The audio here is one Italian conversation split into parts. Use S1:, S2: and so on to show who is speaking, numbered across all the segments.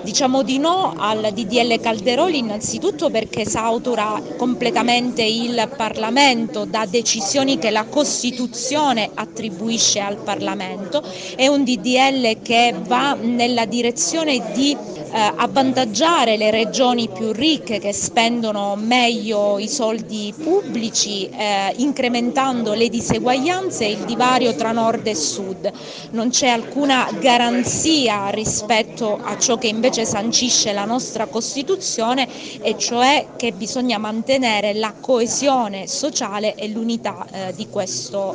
S1: Diciamo di no al DDL Calderoli innanzitutto perché esautora completamente il Parlamento da decisioni che la Costituzione attribuisce al Parlamento, è un DDL che va nella direzione di avvantaggiare le regioni più ricche che spendono meglio i soldi pubblici, incrementando le diseguaglianze e il divario tra nord e sud. Non c'è alcuna garanzia rispetto a ciò che invece sancisce la nostra Costituzione, e cioè che bisogna mantenere la coesione sociale e l'unità di questo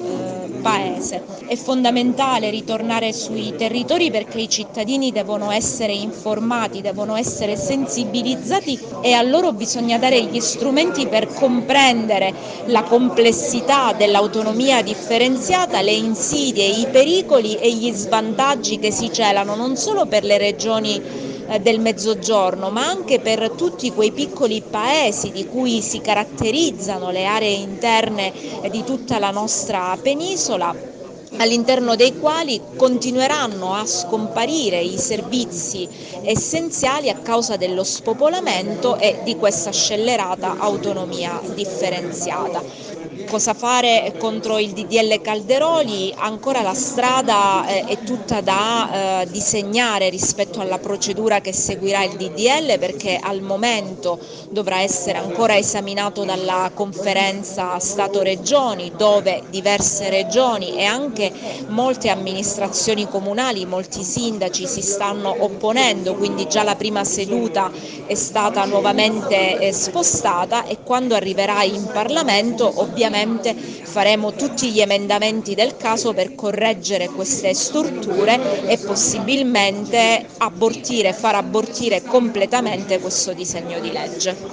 S1: Paese. È fondamentale ritornare sui territori perché i cittadini devono essere informati, devono essere sensibilizzati e a loro bisogna dare gli strumenti per comprendere la complessità dell'autonomia differenziata, le insidie, i pericoli e gli svantaggi che si celano non solo per le regioni del Mezzogiorno, ma anche per tutti quei piccoli paesi di cui si caratterizzano le aree interne di tutta la nostra penisola, all'interno dei quali continueranno a scomparire i servizi essenziali a causa dello spopolamento e di questa scellerata autonomia differenziata. Cosa fare contro il DDL Calderoli? Ancora la strada è tutta da disegnare rispetto alla procedura che seguirà il DDL, perché al momento dovrà essere ancora esaminato dalla conferenza Stato-Regioni, dove diverse regioni e anche molte amministrazioni comunali, molti sindaci si stanno opponendo, quindi già la prima seduta è stata nuovamente spostata, e quando arriverà in Parlamento ovviamente faremo tutti gli emendamenti del caso per correggere queste storture e possibilmente far abortire completamente questo disegno di legge.